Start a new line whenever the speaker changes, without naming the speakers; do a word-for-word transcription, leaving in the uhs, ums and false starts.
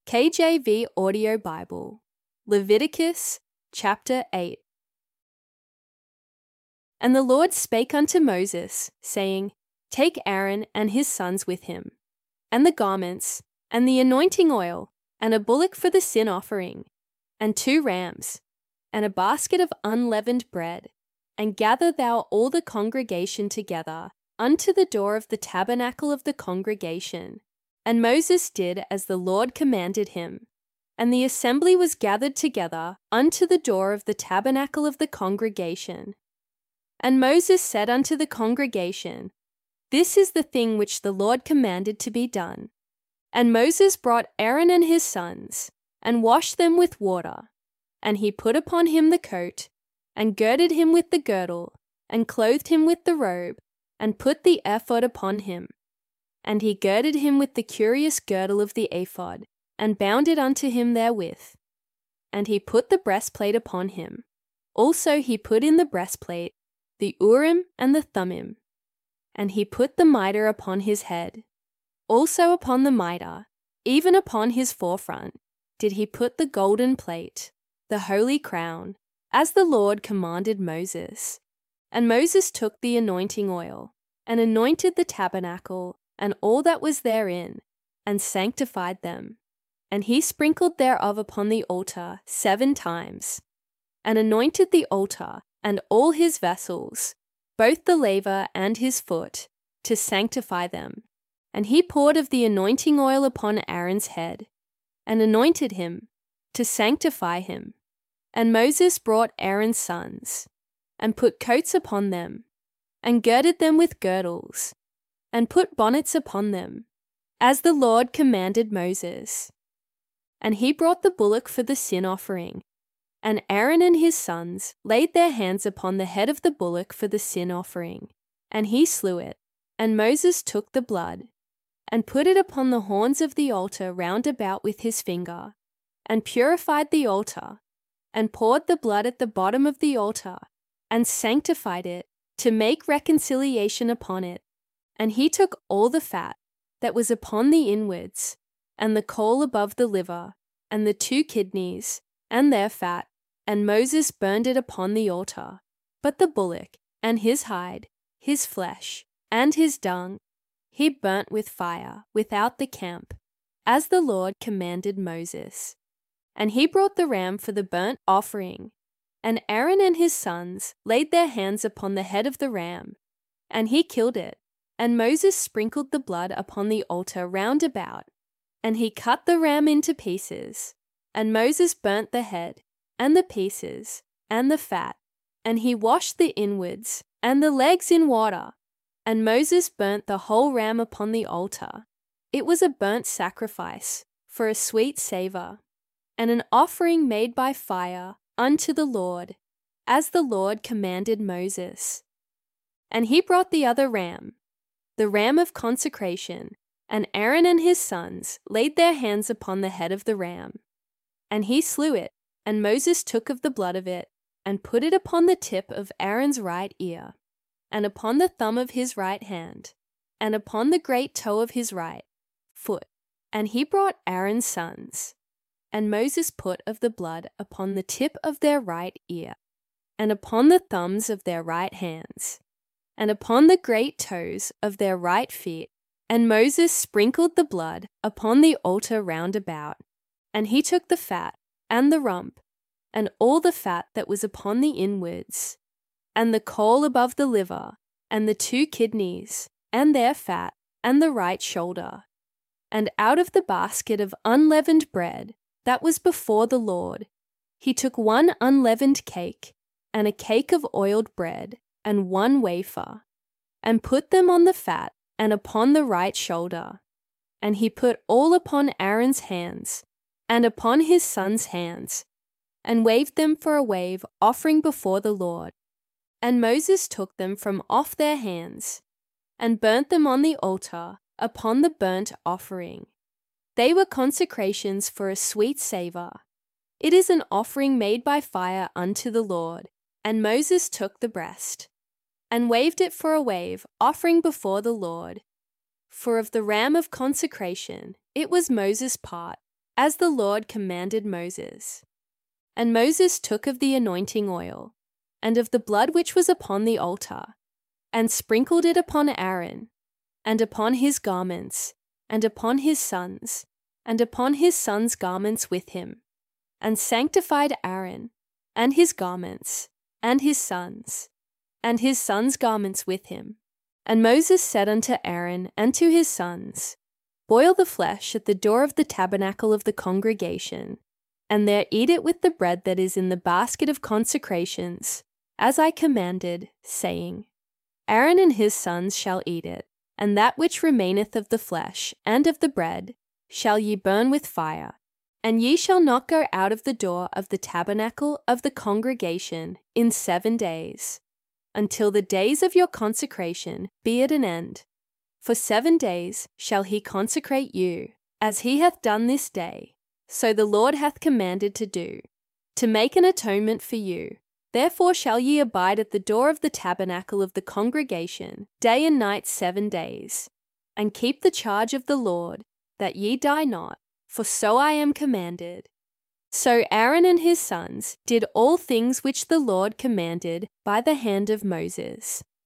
K J V Audio Bible, Leviticus chapter eight. And the Lord spake unto Moses, saying, Take Aaron and his sons with him, and the garments, and the anointing oil, and a bullock for the sin offering, and two rams, and a basket of unleavened bread, and gather thou all the congregation together unto the door of the tabernacle of the congregation. And Moses did as the Lord commanded him. And the assembly was gathered together unto the door of the tabernacle of the congregation. And Moses said unto the congregation, This is the thing which the Lord commanded to be done. And Moses brought Aaron and his sons, and washed them with water. And he put upon him the coat, and girded him with the girdle, and clothed him with the robe, and put the ephod upon him. And he girded him with the curious girdle of the ephod, and bound it unto him therewith. And he put the breastplate upon him. Also he put in the breastplate the Urim and the Thummim. And he put the mitre upon his head. Also upon the mitre, even upon his forefront, did he put the golden plate, the holy crown, as the Lord commanded Moses. And Moses took the anointing oil, and anointed the tabernacle, and all that was therein, and sanctified them. And he sprinkled thereof upon the altar seven times, and anointed the altar and all his vessels, both the laver and his foot, to sanctify them. And he poured of the anointing oil upon Aaron's head, and anointed him, to sanctify him. And Moses brought Aaron's sons, and put coats upon them, and girded them with girdles, and put bonnets upon them, as the Lord commanded Moses. And he brought the bullock for the sin offering, and Aaron and his sons laid their hands upon the head of the bullock for the sin offering, and he slew it. And Moses took the blood, and put it upon the horns of the altar round about with his finger, and purified the altar, and poured the blood at the bottom of the altar, and sanctified it, to make reconciliation upon it. And he took all the fat that was upon the inwards, and the caul above the liver, and the two kidneys, and their fat, and Moses burned it upon the altar. But the bullock, and his hide, his flesh, and his dung, he burnt with fire without the camp, as the Lord commanded Moses. And he brought the ram for the burnt offering, and Aaron and his sons laid their hands upon the head of the ram, and he killed it. And Moses sprinkled the blood upon the altar round about, and he cut the ram into pieces. And Moses burnt the head, and the pieces, and the fat, and he washed the inwards, and the legs in water. And Moses burnt the whole ram upon the altar. It was a burnt sacrifice, for a sweet savour, and an offering made by fire unto the Lord, as the Lord commanded Moses. And he brought the other ram, the ram of consecration, and Aaron and his sons laid their hands upon the head of the ram. And he slew it, and Moses took of the blood of it, and put it upon the tip of Aaron's right ear, and upon the thumb of his right hand, and upon the great toe of his right foot. And he brought Aaron's sons, and Moses put of the blood upon the tip of their right ear, and upon the thumbs of their right hands, and upon the great toes of their right feet. And Moses sprinkled the blood upon the altar round about. And he took the fat, and the rump, and all the fat that was upon the inwards, and the caul above the liver, and the two kidneys, and their fat, and the right shoulder. And out of the basket of unleavened bread that was before the Lord, he took one unleavened cake, and a cake of oiled bread, and one wafer, and put them on the fat, and upon the right shoulder. And he put all upon Aaron's hands, and upon his sons' hands, and waved them for a wave offering before the Lord. And Moses took them from off their hands, and burnt them on the altar upon the burnt offering. They were consecrations for a sweet savour. It is an offering made by fire unto the Lord. And Moses took the breast, and waved it for a wave offering before the Lord. For of the ram of consecration it was Moses' part, as the Lord commanded Moses. And Moses took of the anointing oil, and of the blood which was upon the altar, and sprinkled it upon Aaron, and upon his garments, and upon his sons, and upon his sons' garments with him, and sanctified Aaron, and his garments, and his sons, and his sons' garments with him. And Moses said unto Aaron and to his sons, Boil the flesh at the door of the tabernacle of the congregation, and there eat it with the bread that is in the basket of consecrations, as I commanded, saying, Aaron and his sons shall eat it, and that which remaineth of the flesh and of the bread shall ye burn with fire, and ye shall not go out of the door of the tabernacle of the congregation in seven days, until the days of your consecration be at an end. For seven days shall he consecrate you, as he hath done this day, so the Lord hath commanded to do, to make an atonement for you. Therefore shall ye abide at the door of the tabernacle of the congregation day and night seven days, and keep the charge of the Lord, that ye die not, for so I am commanded. So Aaron and his sons did all things which the Lord commanded by the hand of Moses.